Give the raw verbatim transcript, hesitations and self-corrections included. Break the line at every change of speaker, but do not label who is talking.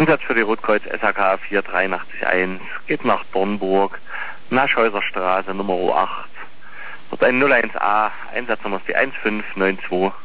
Einsatz für die Rotkreuz S H K vier drei acht eins geht nach Dornburg, Naschhäuser Straße Nummer acht. Dort ein null eins A, Einsatznummer ist die eins fünf neun zwei.